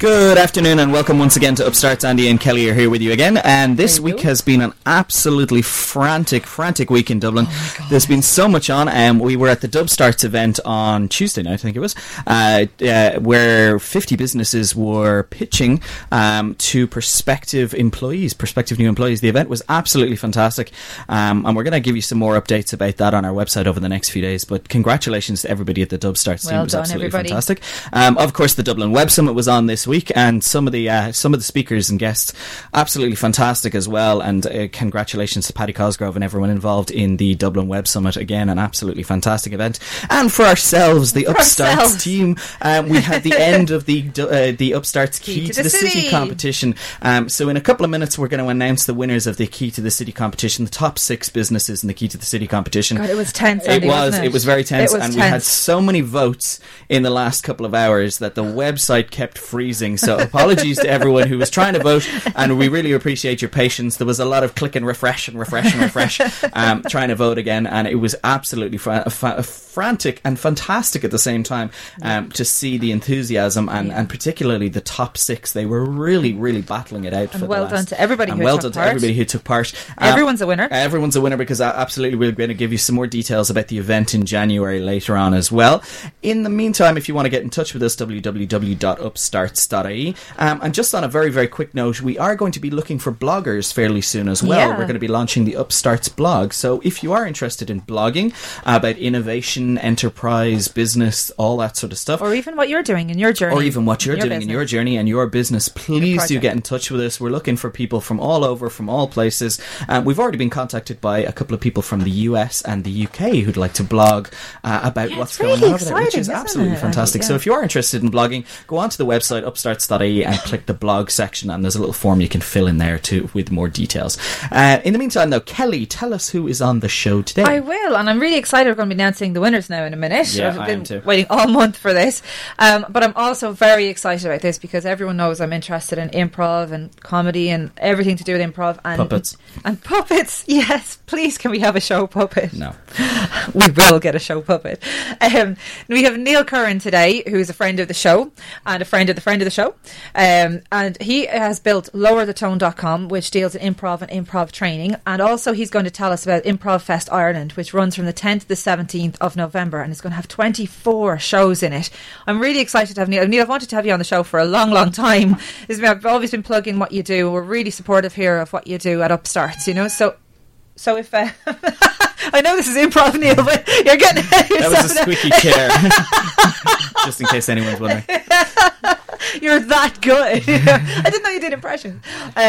Good afternoon and welcome once again to Upstarts. Andy and Kelly are here with you again, and this week has been an absolutely frantic week in Dublin. There's been so much on. We were at the Dubstarts event on Tuesday night, I think it was, where 50 businesses were pitching to prospective new employees. The event was absolutely fantastic, and we're going to give you some more updates about that on our website over the next few days. But congratulations to everybody at the Dubstarts team. It was absolutely fantastic. Of course, the Dublin Web Summit was on this week, and some of the speakers and guests absolutely fantastic as well. And congratulations to Paddy Cosgrove and everyone involved in the Dublin Web Summit. Again, an absolutely fantastic event. And for ourselves, the Upstarts team, we had the end of the Upstarts Key to the City competition. So in a couple of minutes, we're going to announce the winners of the Key to the City competition, the top 6 businesses in the Key to the City competition. God, it was tense, Andy, wasn't it? It was very tense, and we had so many votes in the last couple of hours that the website kept freezing. So apologies to everyone who was trying to vote, and we really appreciate your patience. There was a lot of click and refresh trying to vote again, and it was absolutely frantic and fantastic at the same time to see the enthusiasm and particularly the top 6. They were really battling it out. And well done to everybody who took part. Everyone's a winner. Everyone's a winner because absolutely we're going to give you some more details about the event in January later on as well. In the meantime, if you want to get in touch with us, www.upstarts.ie. And just on a very quick note, we are going to be looking for bloggers fairly soon as well. We're going to be launching the Upstarts blog. So if you are interested in blogging about innovation, enterprise, business, all that sort of stuff, or even what you're doing in your journey, in your journey and your business, please do get in touch with us. We're looking for people from all over, from all places. We've already been contacted by a couple of people from the US and the UK who'd like to blog about what's going on over there, which is absolutely fantastic. So if you are interested in blogging, go onto the website upstarts.ie and click the blog section, and there's a little form you can fill in there too with more details. In the meantime though, Kelly, tell us who is on the show today. I will, and I'm really excited. We're going to be announcing the winners now in a minute. Yeah, I've been waiting all month for this, but I'm also very excited about this because everyone knows I'm interested in improv and comedy and everything to do with improv and puppets. Yes, please, can we have a show puppet? No. We will get a show puppet. We have Neil Curran today, who's a friend of the show and a friend of the show, and he has built lowerthetone.com, which deals in improv and improv training, and also he's going to tell us about Improv Fest Ireland, which runs from the 10th to the 17th of November, and it's going to have 24 shows in it. I'm really excited to have Neil. Neil, I've wanted to have you on the show for a long time. I've always been plugging what you do. We're really supportive here of what you do at Upstarts, you know, so if I know this is improv, Neil, but you're getting that was a squeaky chair. Just in case anyone's wondering. You're that good. I didn't know you did impressions.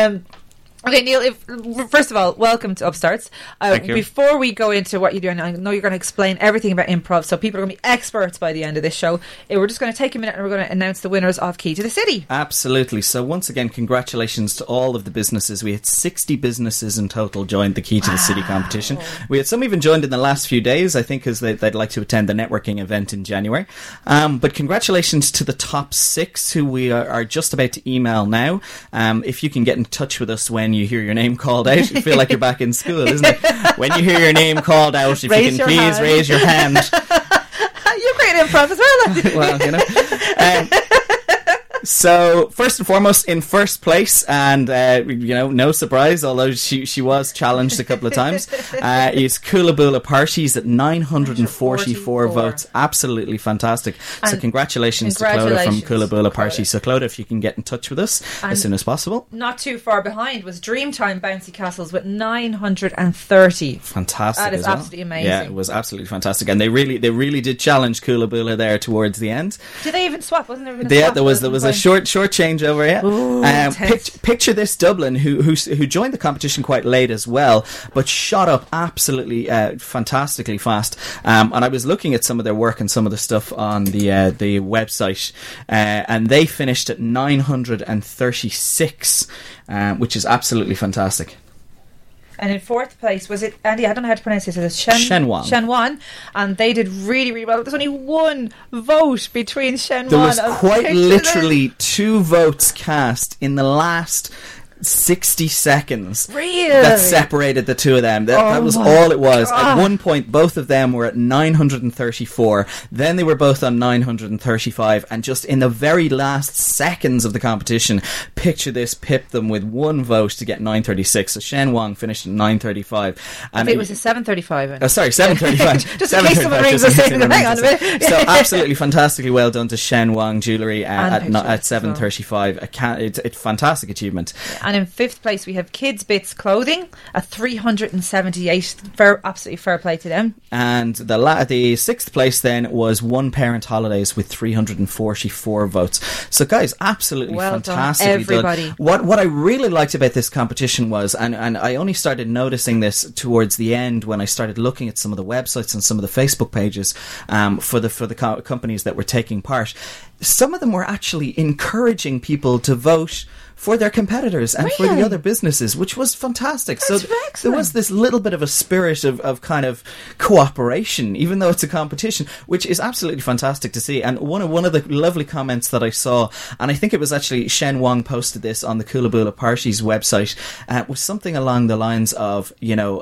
Okay, Neil, first of all, welcome to Upstarts. Thank you. Before we go into what you do, and I know you're going to explain everything about improv, so people are going to be experts by the end of this show. We're just going to take a minute and we're going to announce the winners of Key to the City. Absolutely. So once again, congratulations to all of the businesses. We had 60 businesses in total joined the Key to the City competition. We had some even joined in the last few days, I think, because they'd like to attend the networking event in January. But congratulations to the top 6 who we are just about to email now. If you can get in touch with us when you hear your name called out, you feel like you're back in school, isn't it? When you hear your name called out, if raise you can please raise your hand. You're great at improv as well. Well, you know. So, first and foremost, in first place, and, no surprise, although she was challenged a couple of times, is Coolaboola Parties at 944 votes. Absolutely fantastic. So, congratulations to Clodagh from Coolaboola Parties. So, Clodagh, if you can get in touch with us as soon as possible. Not too far behind was Dreamtime Bouncy Castles with 930. Fantastic. That is absolutely amazing. Yeah, it was absolutely fantastic. And they really did challenge Coolaboola there towards the end. Did they even swap? Wasn't there even a swap? There was a short changeover. Yeah. Ooh, picture this Dublin who joined the competition quite late as well, but shot up absolutely fantastically fast. And I was looking at some of their work and some of the stuff on the website, and they finished at 936, which is absolutely fantastic. And in fourth place was it, Andy, I don't know how to pronounce it, it's Shenwan, and they did really well. There's only one vote between Shenwan. There was quite literally 2 votes cast in the last 60 seconds Really? that separated the two of them. That was all it was. At one point, both of them were at 934. Then they were both on 935. And just in the very last seconds of the competition, picture this, pipped them with one vote to get 936. So Shen Wang finished at 935. And it was a 735. Oh, sorry, 735. Just in case someone rings us in. Hang on a minute. So absolutely fantastically well done to Shen Wang Jewellery at 735. It's a fantastic achievement. And in 5th place we have Kids Bits Clothing at 378. Absolutely fair play to them. And the 6th place then was One Parent Holidays with 344 votes. So guys, absolutely fantastically done, everybody. What I really liked about this competition was, and I only started noticing this towards the end when I started looking at some of the websites and some of the Facebook pages for the companies that were taking part. Some of them were actually encouraging people to vote for their competitors and for the other businesses, which was fantastic. That's so there was this little bit of a spirit of kind of cooperation, even though it's a competition, which is absolutely fantastic to see. And one of the lovely comments that I saw, and I think it was actually Shen Wang posted this on the Coolaboola Parties website, was something along the lines of,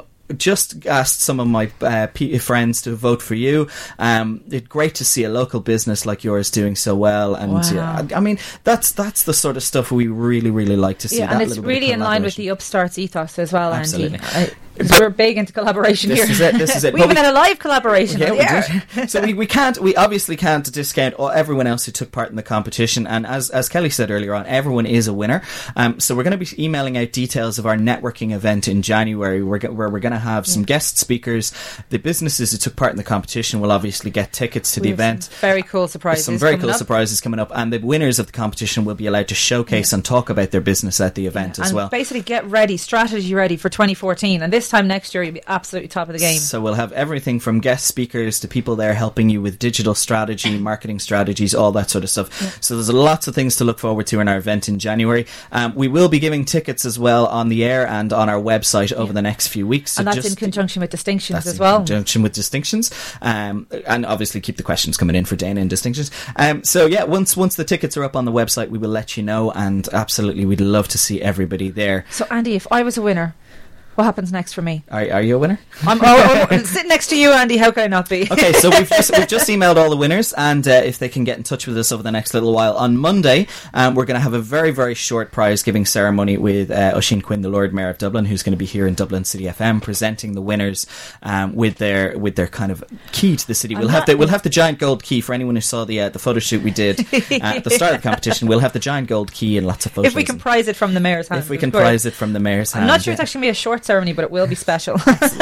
just asked some of my friends to vote for you. It's great to see a local business like yours doing so well, and I mean that's the sort of stuff we really, really like to see. Yeah, and it's really in line with the Upstarts ethos as well, Absolutely. Andy. Because we're big into collaboration here. This is it. We even had a live collaboration. Yeah, we did. So we obviously can't discount everyone else who took part in the competition. And as Kelly said earlier on, everyone is a winner. So we're going to be emailing out details of our networking event in January, where we're going to have some guest speakers. The businesses who took part in the competition will obviously get tickets to the event. Some very cool surprises. Some very cool surprises coming up, and the winners of the competition will be allowed to showcase and talk about their business at the event as well. Basically, get ready, strategy ready for 2014, and this time next year you'll be absolutely top of the game. So we'll have everything from guest speakers to people there helping you with digital strategy, marketing strategies, all that sort of stuff. Yeah. So there's lots of things to look forward to in our event in January. We will be giving tickets as well on the air and on our website over the next few weeks. So and that's in conjunction with Distinctions as well. In conjunction with Distinctions. And obviously keep the questions coming in for Dana in Distinctions. So yeah, once the tickets are up on the website, we will let you know, and absolutely we'd love to see everybody there. So Andy, if I was a winner, what happens next for me? Are you a winner? I'm sitting next to you, Andy. How can I not be? Okay, so we've just emailed all the winners, and if they can get in touch with us over the next little while. On Monday, we're going to have a very, very short prize giving ceremony with Oisin Quinn, the Lord Mayor of Dublin, who's going to be here in Dublin City FM presenting the winners with their kind of key to the city. We'll have the giant gold key for anyone who saw the photo shoot we did at the start of the competition. We'll have the giant gold key and lots of photos. If we can prize it from the mayor's hand. If we can prize it from the mayor's hand. I'm not sure it's actually going to be a short ceremony, but it will be special.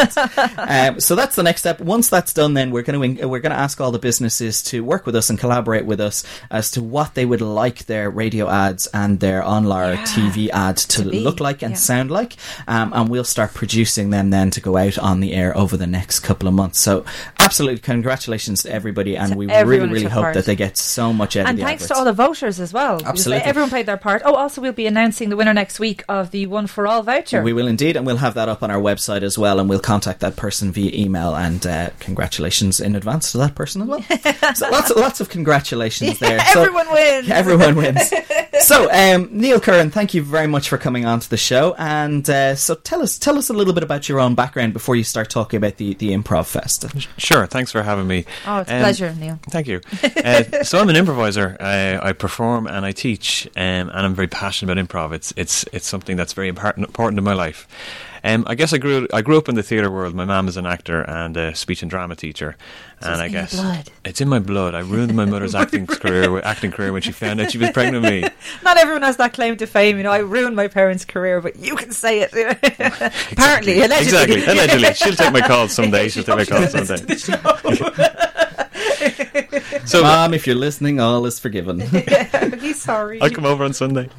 So that's the next step. Once that's done, then we're going to ask all the businesses to work with us and collaborate with us as to what they would like their radio ads and their online TV ads to look like and sound like, and we'll start producing them then to go out on the air over the next couple of months. So absolutely congratulations to everybody, and we really hope that they get so much out of the thanks adverts. to all the voters as well. Absolutely, everyone played their part. Also we'll be announcing the winner next week of the One for All voucher. We will indeed, and we'll have that up on our website as well, and we'll contact that person via email, and congratulations in advance to that person as well. So lots of congratulations there. So everyone wins. Everyone wins. So Neil Curran, thank you very much for coming on to the show, and so tell us a little bit about your own background before you start talking about the Improv Fest. Sure, thanks for having me. Oh, it's a pleasure, Neil. Thank you. So I'm an improviser. I perform and I teach, and I'm very passionate about improv. It's something that's very important in my life. I guess I grew up in the theatre world. My mum is an actor and a speech and drama teacher, so and I guess blood. It's in my blood. I ruined my mother's acting career when she found out she was pregnant with me. Not everyone has that claim to fame. I ruined my parents' career, but you can say it. Apparently, allegedly. Allegedly. She'll take my calls someday. So, Mom, if you're listening, all is forgiven. He's sorry. I'll come over on Sunday.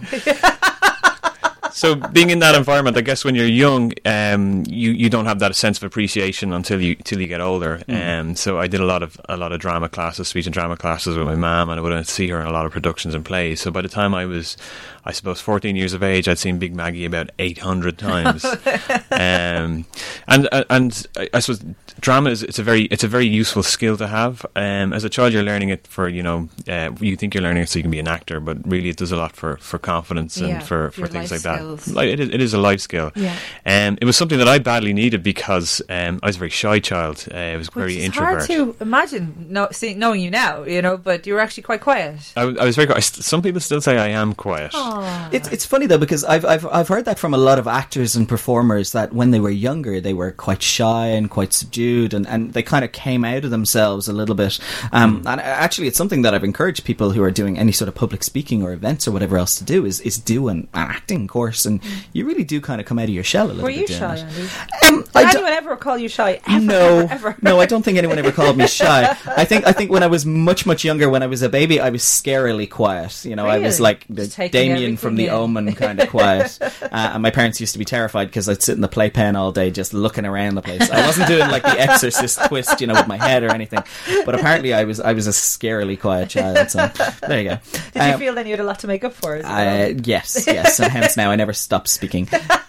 So being in that environment, I guess when you're young, you don't have that sense of appreciation until you get older. So I did a lot of drama classes, speech and drama classes with my mum, and I would see her in a lot of productions and plays. So by the time I was I suppose 14 years of age, I'd seen Big Maggie about 800 times. And I suppose drama it's a very useful skill to have. As a child, you're learning it for you think you're learning it so you can be an actor, but really it does a lot for confidence and for things like skills. that. Like, it is a life skill. Yeah. It was something that I badly needed because I was a very shy child. I was very introvert. It's hard to imagine knowing you now, but you were actually quite quiet. I was very quiet. Some people still say I am quiet. It's funny though, because I've heard that from a lot of actors and performers, that when they were younger they were quite shy and quite subdued, and they kind of came out of themselves a little bit. And actually, it's something that I've encouraged people who are doing any sort of public speaking or events or whatever else to do is do an acting course, and you really do kind of come out of your shell a little bit. Were you shy, Andy? Did anyone ever call you shy? Ever? No, I don't think anyone ever called me shy. I think when I was much younger, when I was a baby, I was scarily quiet. Really? I was like the Damien from The Omen kind of quiet. And my parents used to be terrified because I'd sit in the playpen all day just looking around the place. I wasn't doing like the Exorcist twist, with my head or anything. But apparently I was a scarily quiet child. So there you go. Did you feel then you had a lot to make up for it? Yes. And hence now I never stopped speaking.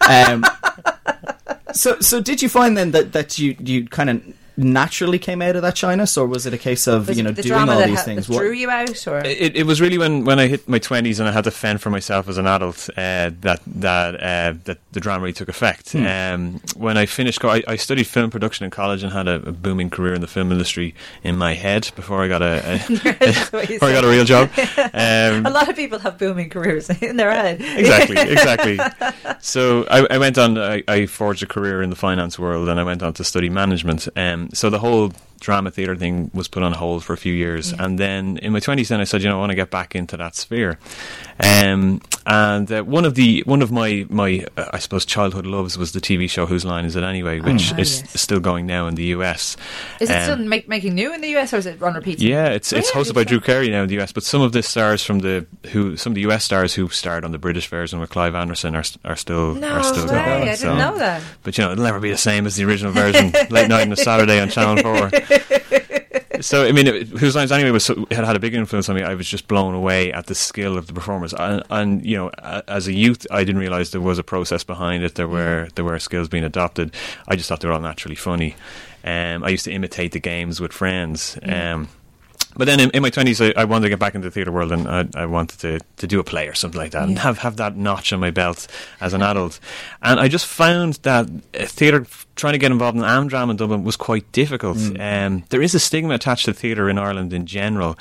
So did you find then that you kind of naturally came out of that shyness, or was it a case of doing all these things? That drew you out, or it was really when I hit my 20s and I had to fend for myself as an adult that the drama really took effect. When I finished, I studied film production in college and had a booming career in the film industry in my head before I got a real job. A lot of people have booming careers in their head. Exactly. So I went on. I forged a career in the finance world, and I went on to study management. So the whole drama theatre thing was put on hold for a few years, and then in my 20s then I said, I want to get back into that sphere. And one of my I suppose childhood loves was the TV show Whose Line Is It Anyway, which is still going now in the US. Is it still making new in the US, or is it on repeat? Yeah, it's hosted by Drew Carey now in the US, but some of the stars some of the US stars who starred on the British version with Clive Anderson are still going. I didn't know that. But it'll never be the same as the original version. Late night on a Saturday on Channel 4. So, Whose Lines Anyway had a big influence on me. I was just blown away at the skill of the performers. And as a youth, I didn't realise there was a process behind it. There were skills being adopted. I just thought they were all naturally funny. I used to imitate the games with friends. But then in my 20s, I wanted to get back into the theatre world, and I wanted to do a play or something like that, and have that notch on my belt as an adult. And I just found that theatre, trying to get involved in Amdram in Dublin was quite difficult. There is a stigma attached to theatre in Ireland in general.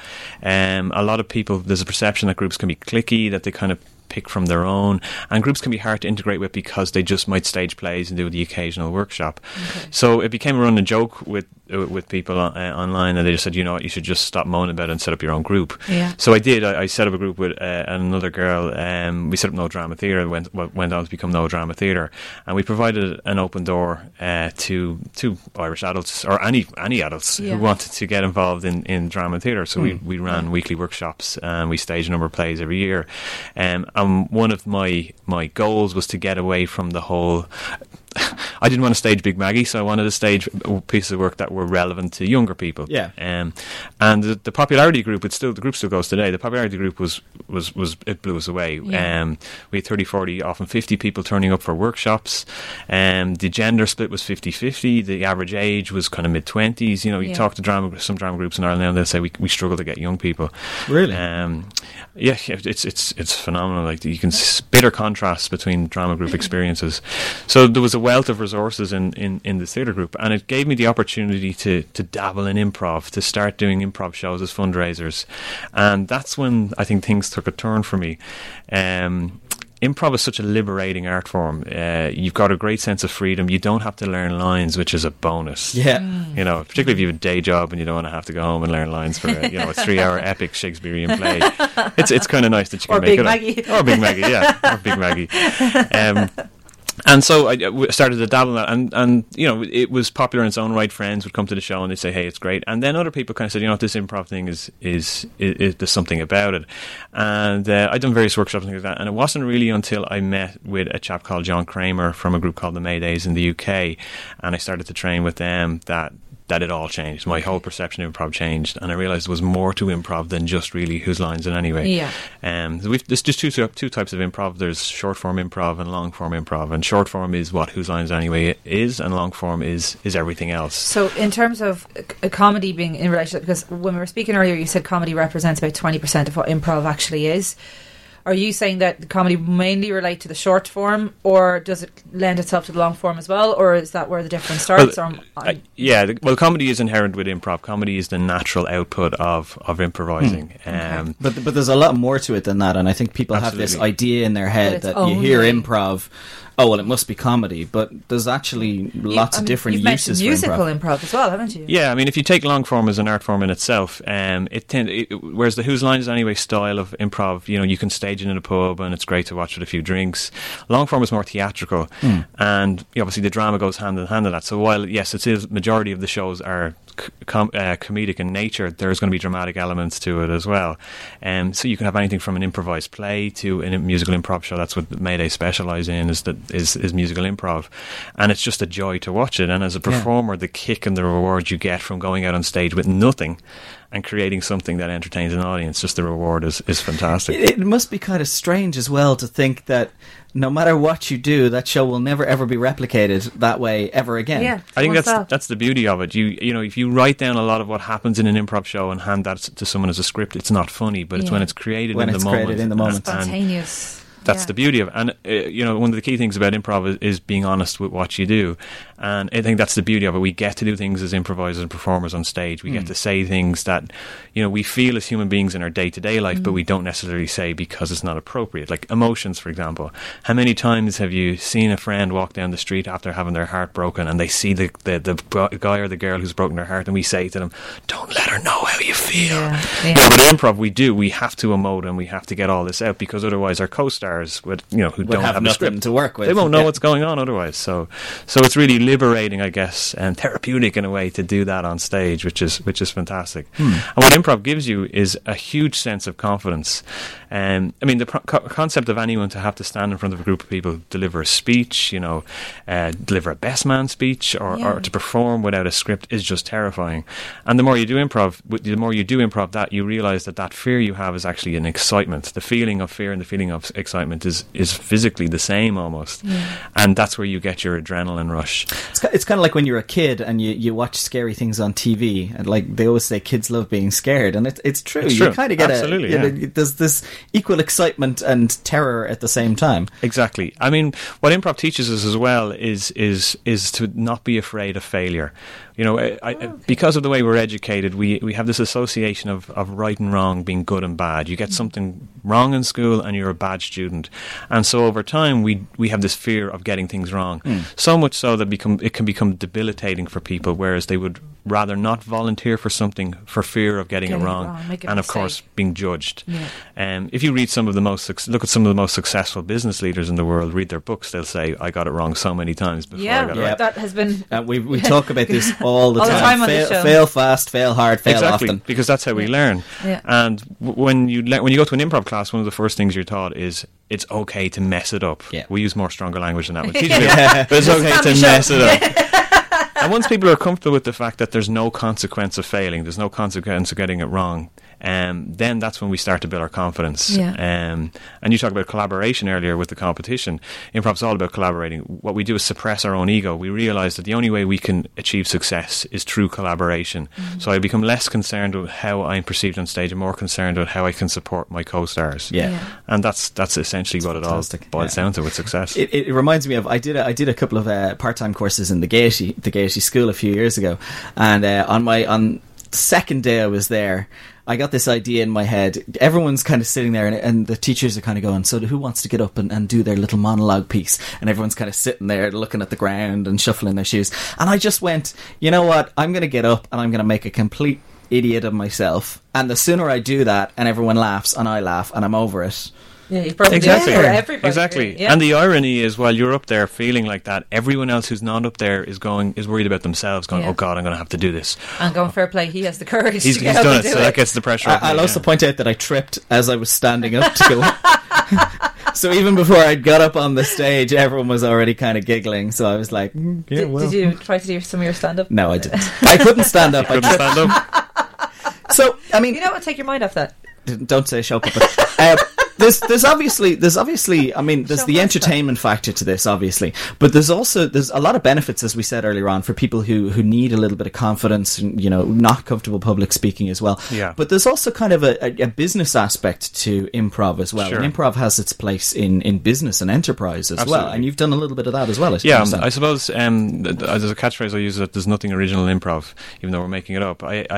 A lot of people, there's a perception that groups can be cliquey, that they kind of pick from their own, and groups can be hard to integrate with because they just might stage plays and do the occasional workshop. So it became a running joke with people online, and they just said, you should just stop moaning about it and set up your own group. So I did. I set up a group with another girl. We set up No Drama Theatre, went on to become No Drama Theatre, and we provided an open door to Irish adults, or any adults who wanted to get involved in drama theatre. So we ran weekly workshops, and we staged a number of plays every year. And one of my goals was to get away from the whole... I didn't want to stage Big Maggie, so I wanted to stage pieces of work that were relevant to younger people. And the popularity group, the group still goes today. The popularity group was it blew us away. We had 30, 40, often 50 people turning up for workshops. The gender split was 50-50. The average age was kind of mid-20s. You talk to some drama groups in Ireland now, and they'll say we struggle to get young people. Really? It's phenomenal. Like, you can bitter contrasts between drama group experiences. So there was a wealth of resources in the theatre group, and it gave me the opportunity to dabble in improv, to start doing improv shows as fundraisers, and that's when I think things took a turn for me. Improv is such a liberating art form. You've got a great sense of freedom. You don't have to learn lines, which is a bonus. Particularly if you have a day job and you don't want to have to go home and learn lines for a 3-hour epic Shakespearean play. It's kind of nice that you can make it up. Or Big Maggie, or Big Maggie. And so I started to dabble in that, and it was popular in its own right. Friends would come to the show and they'd say, "Hey, it's great." And then other people kind of said, "This improv thing is there's something about it." And I'd done various workshops and things like that, and it wasn't really until I met with a chap called John Kramer from a group called the Maydays in the UK, and I started to train with them, that that it all changed. My whole perception of improv changed, and I realised there was more to improv than just really whose lines it anyway. Yeah. There's just two types of improv. There's short form improv and long form improv, and short form is what whose lines it anyway is, and long form is everything else. So in terms of a comedy being in relation, because when we were speaking earlier, you said comedy represents about 20% of what improv actually is. Are you saying that the comedy mainly relate to the short form, or does it lend itself to the long form as well, or is that where the difference starts? Well, comedy is inherent with improv. Comedy is the natural output of improvising. Okay. But there's a lot more to it than that, and I think people have this idea in their head that you hear improv, oh, well, it must be comedy, but there's actually lots of different uses for improv. You've mentioned musical improv as well, haven't you? Yeah, I mean, if you take long form as an art form in itself, whereas the whose lines anyway style of improv, you can stage it in a pub and it's great to watch with a few drinks. Long form is more theatrical, and obviously the drama goes hand in hand with that. So while, yes, it is majority of the shows are comedic in nature, there's going to be dramatic elements to it as well. So you can have anything from an improvised play to a musical improv show. That's what Mayday specialise in, is musical improv, and it's just a joy to watch it. And as a performer, the kick and the reward you get from going out on stage with nothing and creating something that entertains an audience, just the reward is fantastic. It must be kind of strange as well to think that no matter what you do, that show will never ever be replicated that way ever again. Yeah, I think that's the beauty of it. You know, if you write down a lot of what happens in an improv show and hand that to someone as a script, it's not funny, but it's when it's created in the moment. Spontaneous. That's the beauty of it. And, one of the key things about improv is being honest with what you do. And I think that's the beauty of it. We get to do things as improvisers and performers on stage. We get to say things that, we feel as human beings in our day-to-day life, but we don't necessarily say because it's not appropriate. Like emotions, for example. How many times have you seen a friend walk down the street after having their heart broken and they see the guy or the girl who's broken their heart, and we say to them, don't let her know how you feel. Yeah, with improv, we have to emote and we have to get all this out, because otherwise our co-stars who don't have a script to work with, they won't know what's going on otherwise. So it's really liberating, I guess, and therapeutic in a way to do that on stage, which is fantastic. And what improv gives you is a huge sense of confidence. I mean, the concept of anyone to have to stand in front of a group of people, deliver a speech, deliver a best man speech, or to perform without a script is just terrifying. And the more you do improv, that you realise that fear you have is actually an excitement. The feeling of fear and the feeling of excitement is physically the same almost, and that's where you get your adrenaline rush. It's kind of like when you're a kid and you watch scary things on TV, and like they always say, kids love being scared, and it's true. You kind of get there's this equal excitement and terror at the same time. Exactly. I mean, what improv teaches us as well is to not be afraid of failure. Because of the way we're educated, we have this association of right and wrong being good and bad. You get something wrong in school and you're a bad student. And so over time, we have this fear of getting things wrong. So much so that it can become debilitating for people, whereas they would rather not volunteer for something for fear of getting it wrong, and of course being judged. If you read look at some of the most successful business leaders in the world, read their books, they'll say, I got it wrong so many times before I got it right. That has been... we talk about this all the time. On the show. Fail fast, fail hard, fail often. Because that's how we learn. And when you go to an improv class, one of the first things you're taught is it's okay to mess it up. We use more stronger language than that. But it's okay to mess it up. And once people are comfortable with the fact that there's no consequence of failing, there's no consequence of getting it wrong, then that's when we start to build our confidence. And you talked about collaboration earlier with the competition. Improv's all about collaborating. What we do is suppress our own ego. We realise that the only way we can achieve success is through collaboration. So I become less concerned with how I'm perceived on stage and more concerned with how I can support my co-stars. And that's essentially what fantastic. It all boils down to with success. It reminds me of, I did a couple of part-time courses in the Gaiety School a few years ago, and on the second day I was there, I got this idea in my head. Everyone's kind of sitting there, and the teachers are kind of going, so who wants to get up and do their little monologue piece? And everyone's kind of sitting there looking at the ground and shuffling their shoes. And I just went, you know what? I'm going to get up and I'm going to make a complete idiot of myself. And the sooner I do that and everyone laughs and I laugh and I'm over it. Yeah, you probably exactly. do it for everybody. Exactly. And the irony is, while you're up there feeling like that, everyone else who's not up there is worried about themselves, going, oh God, I'm going to have to do this. And going, fair play, he has the courage he's to get done up and it, do so it. that gets the pressure off. I'll also point out that I tripped as I was standing up to go. So even before I got up on the stage, everyone was already kind of giggling. So I was like, yeah, did you try to do some of your stand-up? No, I didn't. I couldn't stand up. Couldn't stand up. So, I mean... You know what? Take your mind off that. Don't say show puppet. There's obviously, I mean, there's the entertainment factor to this, obviously, but there's a lot of benefits, as we said earlier on, for people who need a little bit of confidence and, you know, not comfortable public speaking as well. Yeah. But there's also kind of a business aspect to improv as well. Sure. And improv has its place in business and enterprise as well. And you've done a little bit of that as well. I suppose there's a catchphrase I use that there's nothing original in improv, even though we're making it up. I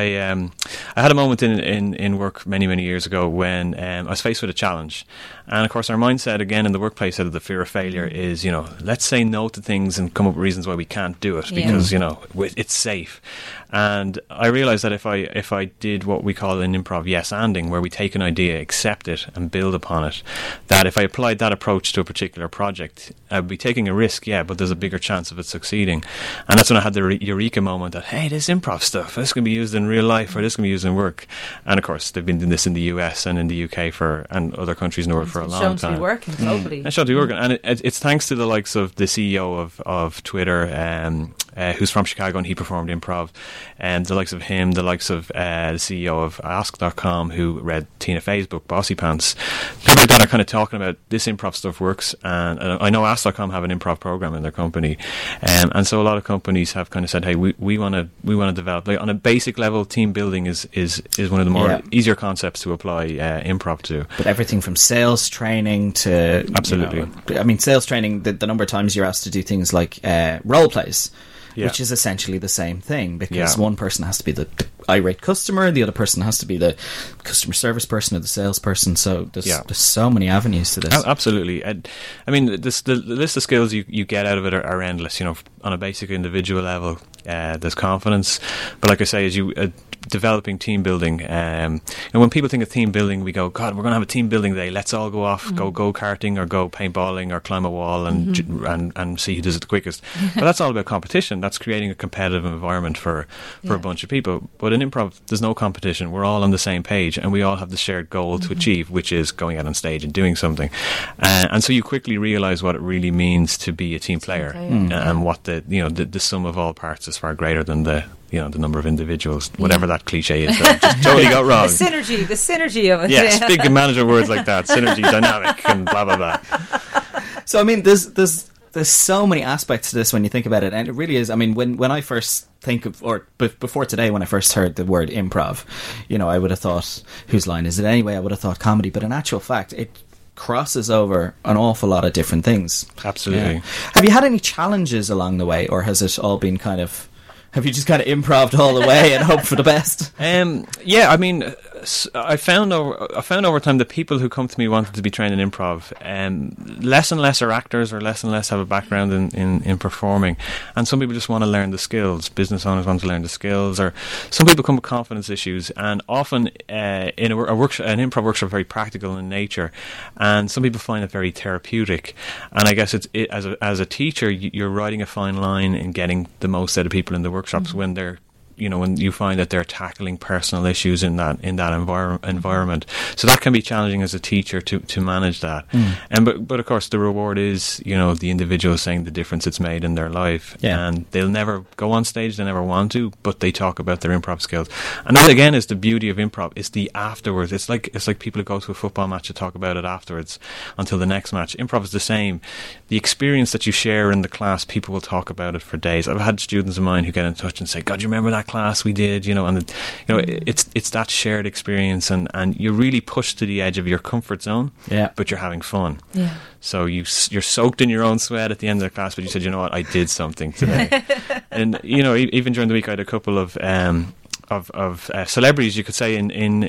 had a moment in work many years ago when I was faced with a challenge. And of course our mindset again in the workplace out of the fear of failure is, you know, let's say no to things and come up with reasons why we can't do it because, you know, it's safe. And I realised that if I did what we call in improv yes-anding, where we take an idea, accept it and build upon it, that if I applied that approach to a particular project, I'd be taking a risk, but there's a bigger chance of it succeeding. And that's when I had the eureka moment that, hey, this improv stuff, this can be used in real life or this can be used in work. And of course they've been doing this in the US and in the UK and other countries in the world for a long time. It's shown to be working globally. It's shown to be working, and it's thanks to the likes of the CEO of Twitter, who's from Chicago, and he performed improv, and the likes of him, the likes of the CEO of Ask.com, who read Tina Fey's book Bossy Pants. People like that are kind of talking about this improv stuff works, and I know Ask.com have an improv program in their company, and so a lot of companies have kind of said, hey, we want to develop, like, on a basic level. Team building is one of the more easier concepts to apply improv to. But everything from sales training to absolutely, you know, I mean, sales training. The number of times you're asked to do things like role plays. Yeah. Which is essentially the same thing, because one person has to be the irate customer, the other person has to be the customer service person or the salesperson. So there's so many avenues to this. Absolutely. I mean, the list of skills you get out of it are endless. You know, on a basic individual level, there's confidence. But like I say, as you developing team building, and when people think of team building, we go, God, we're going to have a team building day. Let's all go off, go karting or go paintballing or climb a wall and see who does it the quickest. But that's all about competition. That's creating a competitive environment for a bunch of people. But in improv, there's no competition. We're all on the same page, and we all have the shared goal to achieve, which is going out on stage and doing something. And so you quickly realise what it really means to be a team player, and what the sum of all parts is far greater than the number of individuals, whatever that cliche is. That just totally got wrong. The synergy of it. Yes, big management words like that, synergy, dynamic, and blah blah blah. So I mean, there's so many aspects to this when you think about it, and it really is. I mean, when I first think of, or before today, when I first heard the word improv, you know, I would have thought, whose line is it anyway? I would have thought comedy, but in actual fact, it crosses over an awful lot of different things. Absolutely. Yeah. Have you had any challenges along the way, or has it all been kind of? Have you just kind of improved all the way and hoped for the best? Yeah, I mean, I found over time that people who come to me wanting to be trained in improv, less and less are actors, or less and less have a background in performing, and some people just want to learn the skills. Business owners want to learn the skills, or some people come with confidence issues, and often an improv workshop is very practical in nature, and some people find it very therapeutic. And I guess as a teacher, you're riding a fine line in getting the most out of people in the workshops when they're, you know, when you find that they're tackling personal issues in that environment. So that can be challenging as a teacher to manage that. But of course the reward is, you know, the individual saying the difference it's made in their life. And they'll never go on stage, they never want to, but they talk about their improv skills. And that again is the beauty of improv. It's the afterwards. It's like people who go to a football match to talk about it afterwards until the next match. Improv is the same. The experience that you share in the class, people will talk about it for days. I've had students of mine who get in touch and say, God, you remember that class we did, you know, and it's that shared experience, and you're really pushed to the edge of your comfort zone, but you're having fun. So you're soaked in your own sweat at the end of the class, but you said, you know what, I did something today. And you know, even during the week I had a couple of celebrities, you could say, in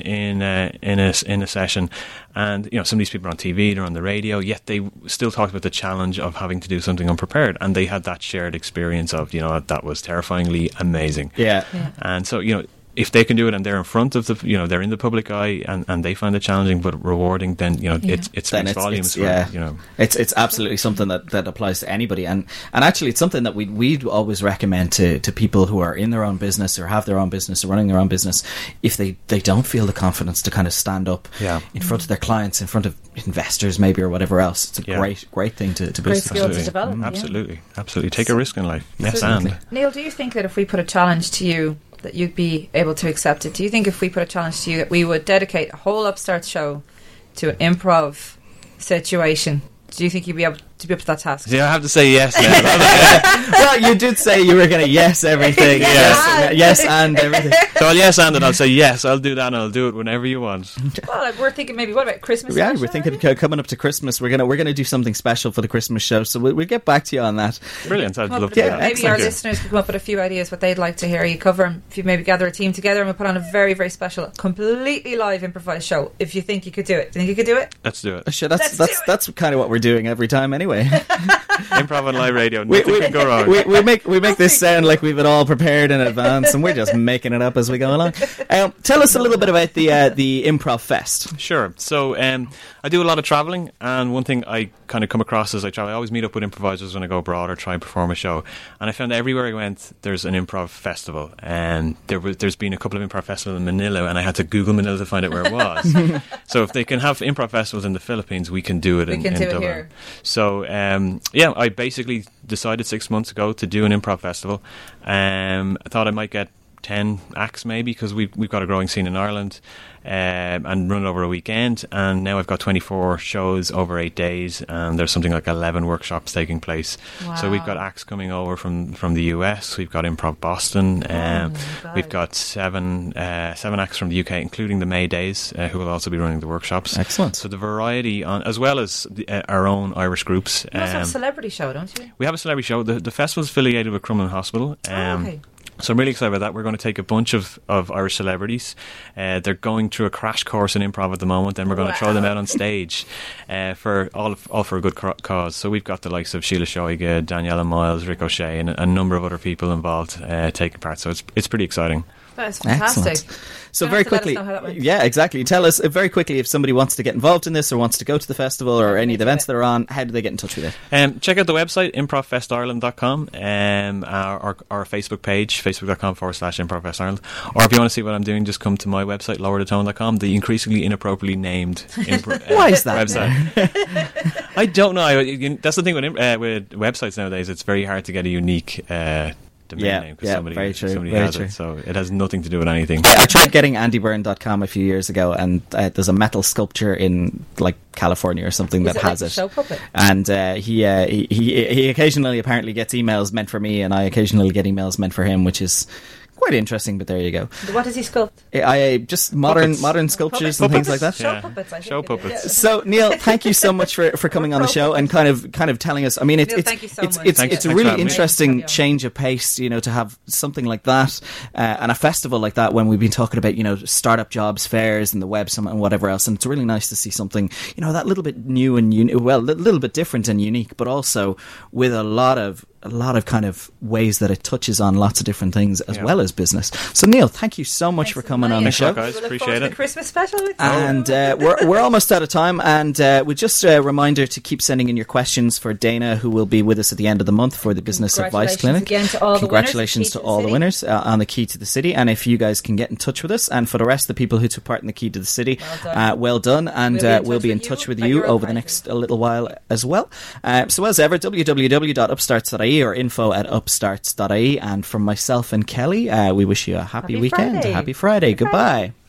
a session, and you know, some of these people are on TV, they're on the radio, yet they still talked about the challenge of having to do something unprepared, and they had that shared experience of, you know, that was terrifyingly amazing. And so, you know, if they can do it and they're in front of they're in the public eye and they find it challenging but rewarding, then it speaks volumes. It's absolutely something that applies to anybody, and actually it's something that we'd always recommend to people who are in their own business or have their own business or running their own business. If they don't feel the confidence to kind of stand up in front of their clients, in front of investors maybe or whatever else, it's a great thing to boost. Great skill to develop. Absolutely. Take a risk in life. Yes, and Neil, do you think that if we put a challenge to you that you'd be able to accept it? Do you think if we put a challenge to you that we would dedicate a whole Upstart show to an improv situation? Do you think you'd be able to be up to that task? Yeah, I have to say yes now. Well, you did say you were going to yes everything. yes and everything. So I'll yes and it. I'll say yes, I'll do that and I'll do it whenever you want. Well, we're thinking maybe, what about Christmas? Yeah, we're thinking coming up to Christmas, we're gonna do something special for the Christmas show, so we'll get back to you on that. Brilliant. I'd love to. Yeah, maybe our listeners could come up with a few ideas what they'd like to hear you cover. If you maybe gather a team together and we'll put on a very, very special, completely live improvised show. If you think you could do it. Do you think you could do it? Let's do it. Sure, that's kind of what we're doing every time anyway. Improv on live radio, nothing can go wrong. We make this sound like we've it all prepared in advance, and we're just making it up as we go along. Tell us a little bit about the Improv Fest. Sure. So I do a lot of travelling, and one thing I kind of come across as I travel, I always meet up with improvisers when I go abroad or try and perform a show. And I found that everywhere I went, there's an improv festival, and there's been a couple of improv festivals in Manila, and I had to Google Manila to find out where it was. So if they can have improv festivals in the Philippines, we can do it in Dublin. Here. So I basically decided 6 months ago to do an improv festival. I thought I might get 10 acts maybe, because we've got a growing scene in Ireland, and run it over a weekend, and now I've got 24 shows over 8 days, and there's something like 11 workshops taking place. Wow. So we've got acts coming over from the US, we've got Improv Boston, we've got seven acts from the UK, including the May Days, who will also be running the workshops. Excellent. So the variety, as well as our own Irish groups. You also have a celebrity show, don't you? We have a celebrity show. The festival's affiliated with Crumlin Hospital. Okay. So I'm really excited about that. We're going to take a bunch of Irish celebrities. They're going through a crash course in improv at the moment, and we're going to throw them out on stage for all for a good cause. So we've got the likes of Sheila Shoiga, Daniela Miles, Rick O'Shea, and a number of other people involved taking part. So it's pretty exciting. That's fantastic. Excellent. So very quickly, yeah, exactly. Tell us very quickly if somebody wants to get involved in this or wants to go to the festival or any of the events that are on. How do they get in touch with it? Check out the website improvfestireland.com, our Facebook page, facebook.com/improvfestireland. Or if you want to see what I'm doing, just come to my website, lowerthetone.com, the increasingly inappropriately named why is that website. I don't know. That's the thing with websites nowadays. It's very hard to get a unique name, because somebody has it, so it has nothing to do with anything. I tried getting andybyrne.com a few years ago, and there's a metal sculpture in like California or something that has it. Show puppet? And he occasionally apparently gets emails meant for me, and I occasionally get emails meant for him, which is quite interesting, but there you go. What does he sculpt? I just modern sculptures and things like that. Show puppets. I think show puppets. So Neil, thank you so much for coming on the show and kind of telling us. I mean, it's a really interesting change of pace, to have something like that and a festival like that when we've been talking about startup jobs fairs and the web summit and whatever else. And it's really nice to see something that little bit new and a little bit different and unique, but also with a lot of kind of ways that it touches on lots of different things as well as business. So Neil, thank you so much for coming on the show. Guys, appreciate it. The Christmas special with you. And we're almost out of time, and we just a reminder to keep sending in your questions for Dana, who will be with us at the end of the month for the Business Advice Clinic. Congratulations to all the winners on the Key to the City, and if you guys can get in touch with us, and for the rest of the people who took part in the Key to the City, well done, and we'll be in touch with you over the next little while as well. So as ever, www.upstarts.ie or info@upstarts.ie, and from myself and Kelly, we wish you a happy weekend. Friday. Happy Friday. Goodbye.